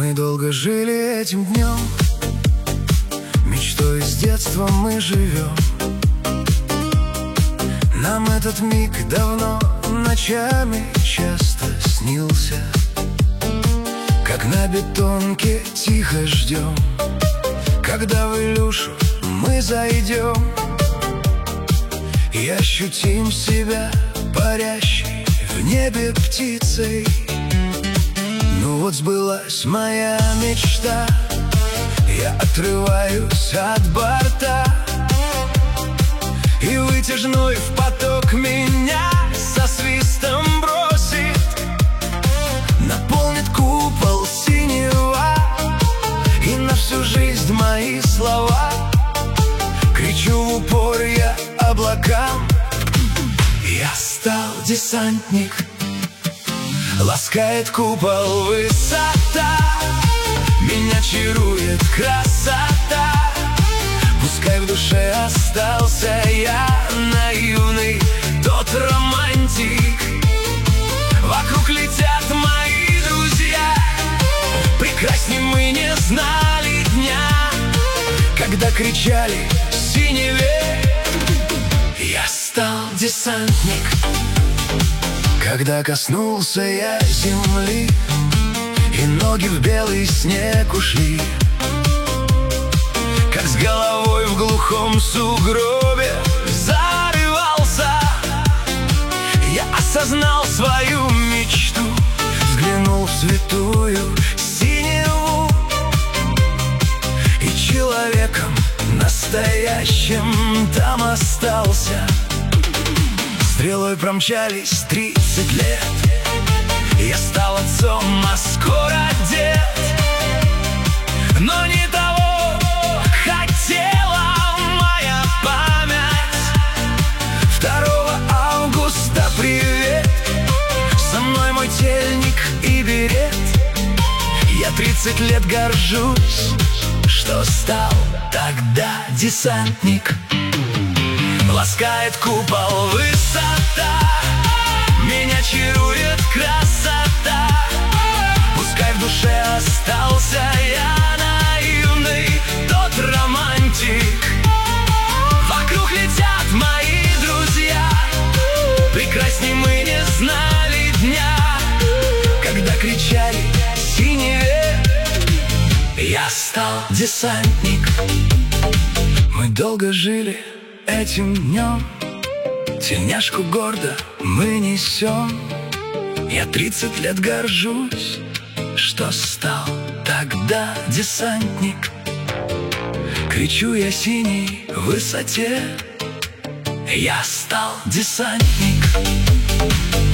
Мы долго жили этим днем, мечтой с детства мы живем. Нам этот миг давно ночами часто снился, как на бетонке тихо ждем, когда в Илюшу мы зайдем и ощутим себя парящей в небе птицей. Ну вот сбылась моя мечта, я отрываюсь от борта, и вытяжной в поток меня со свистом бросит, наполнит купол синего, и на всю жизнь мои слова кричу в упор я облакам. Я стал десантник, ласкает купол высота, меня чарует красота. Пускай в душе остался я наивный, тот романтик. Вокруг летят мои друзья, прекрасней мы не знали дня, когда кричали в синеве. Я стал десантник, когда коснулся я земли, и ноги в белый снег ушли, как с головой в глухом сугробе зарывался. Я осознал свою мечту, взглянул в святую синеву, и человеком настоящим там остался. Стрелой промчались 30 лет, я стал отцом, а скоро дед. Но не того хотела моя память. 2 августа привет, со мной мой тельник и берет. Я 30 лет горжусь, что стал тогда десантник. Ласкает купол высота, меня чарует красота. Пускай в душе остался я наивный, тот романтик. Вокруг летят мои друзья, прекрасней мы не знали дня, когда кричали в синеве. Я стал десантник. Мы долго жили этим днем, тельняшку гордо мы несем. Я 30 лет горжусь, что стал тогда десантник. Кричу я синей высоте, я стал десантник.